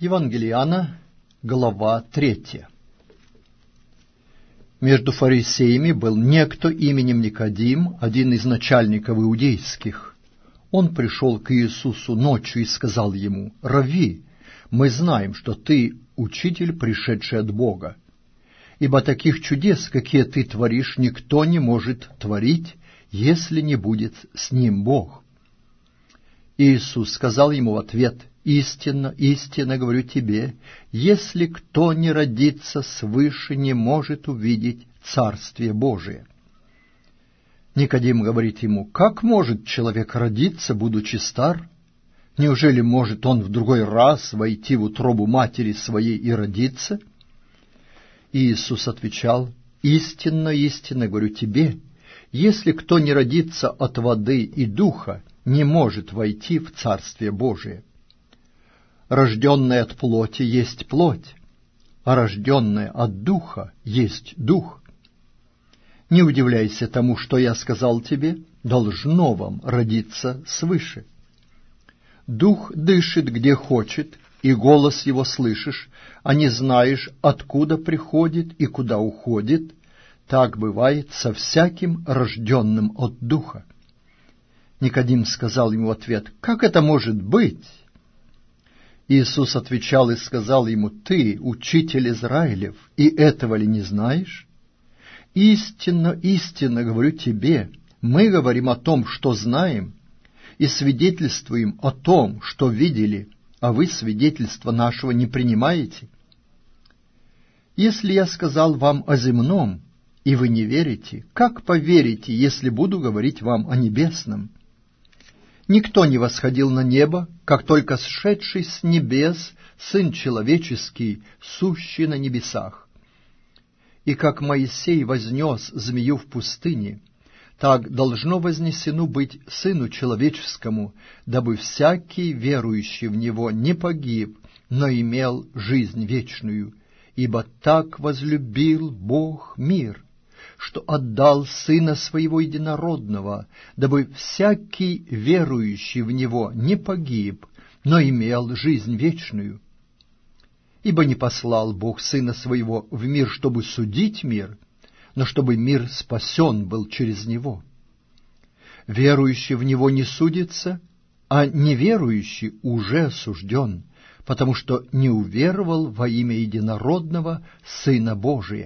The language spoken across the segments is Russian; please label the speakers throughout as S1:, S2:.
S1: Евангелие Иоанна, глава 3. Между фарисеями был некто именем Никодим, один из начальников иудейских. Он пришел к Иисусу ночью и сказал ему: «Рави, мы знаем, что ты учитель, пришедший от Бога, ибо таких чудес, какие ты творишь, никто не может творить, если не будет с ним Бог». Иисус сказал ему в ответ: «Истинно, истинно говорю тебе, если кто не родится свыше, не может увидеть Царствие Божие». Никодим говорит ему: «Как может человек родиться, будучи стар? Неужели может он в другой раз войти в утробу матери своей и родиться?» Иисус отвечал: «Истинно, истинно говорю тебе, если кто не родится от воды и духа, не может войти в Царствие Божие. Рожденное от плоти есть плоть, а рожденное от духа есть дух. Не удивляйся тому, что я сказал тебе, должно вам родиться свыше. Дух дышит, где хочет, и голос его слышишь, а не знаешь, откуда приходит и куда уходит. Так бывает со всяким рожденным от духа». Никодим сказал ему в ответ: «Как это может быть?» Иисус отвечал и сказал ему: «Ты, учитель Израилев, и этого ли не знаешь? Истинно, истинно говорю тебе, мы говорим о том, что знаем, и свидетельствуем о том, что видели, а вы свидетельства нашего не принимаете. Если я сказал вам о земном, и вы не верите, как поверите, если буду говорить вам о небесном? Никто не восходил на небо, как только сшедший с небес Сын Человеческий, сущий на небесах. И как Моисей вознес змею в пустыне, так должно вознесено быть Сыну Человеческому, дабы всякий, верующий в Него, не погиб, но имел жизнь вечную. Ибо так возлюбил Бог мир, что отдал Сына Своего Единородного, дабы всякий, верующий в Него, не погиб, но имел жизнь вечную. Ибо не послал Бог Сына Своего в мир, чтобы судить мир, но чтобы мир спасен был через Него. Верующий в Него не судится, а неверующий уже осужден, потому что не уверовал во имя Единородного Сына Божия.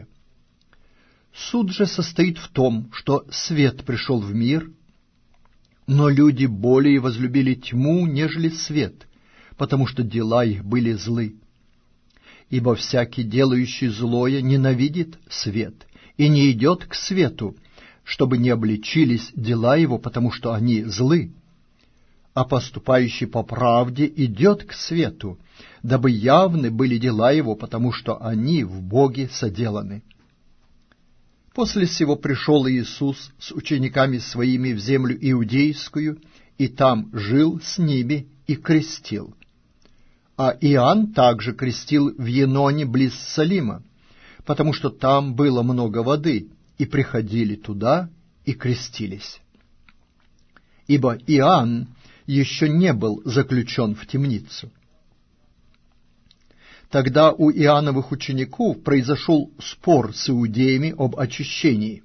S1: Суд же состоит в том, что свет пришел в мир, но люди более возлюбили тьму, нежели свет, потому что дела их были злы. Ибо всякий, делающий злое, ненавидит свет и не идет к свету, чтобы не обличились дела его, потому что они злы. А поступающий по правде идет к свету, дабы явны были дела его, потому что они в Боге соделаны». После сего пришел Иисус с учениками Своими в землю Иудейскую, и там жил с ними и крестил. А Иоанн также крестил в Еноне близ Салима, потому что там было много воды, и приходили туда и крестились. Ибо Иоанн еще не был заключен в темницу. Тогда у Иоанновых учеников произошел спор с иудеями об очищении.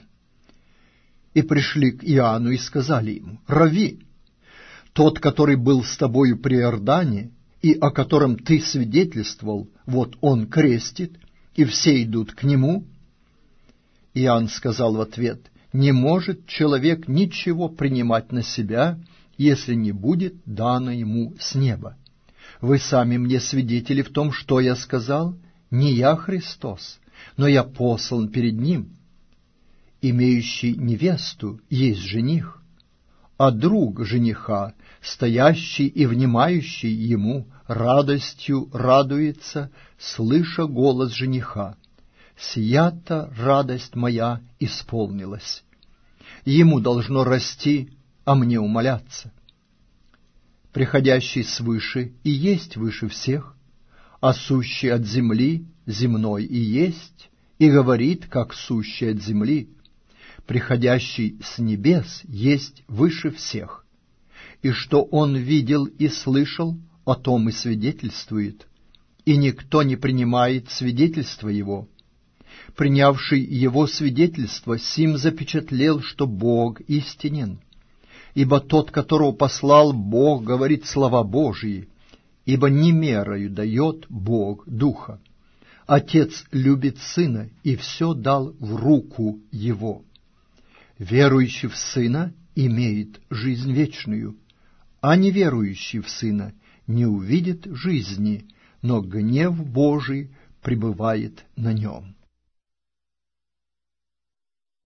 S1: И пришли к Иоанну и сказали ему: «Рави, тот, который был с тобою при Иордане, и о котором ты свидетельствовал, вот он крестит, и все идут к нему». Иоанн сказал в ответ: «Не может человек ничего принимать на себя, если не будет дано ему с неба. Вы сами мне свидетели в том, что я сказал. Не я Христос, но я послан перед Ним. Имеющий невесту есть жених, а друг жениха, стоящий и внимающий ему, радостью радуется, слыша голос жениха: «Сия-то радость моя исполнилась». Ему должно расти, а мне умоляться. Приходящий свыше и есть выше всех, а сущий от земли земной и есть, и говорит, как сущий от земли. Приходящий с небес есть выше всех. И что он видел и слышал, о том и свидетельствует, и никто не принимает свидетельства его. Принявший его свидетельство, сим запечатлел, что Бог истинен. Ибо тот, которого послал Бог, говорит слова Божии, ибо не мерою дает Бог Духа. Отец любит Сына и все дал в руку Его. Верующий в Сына имеет жизнь вечную, а неверующий в Сына не увидит жизни, но гнев Божий пребывает на нем.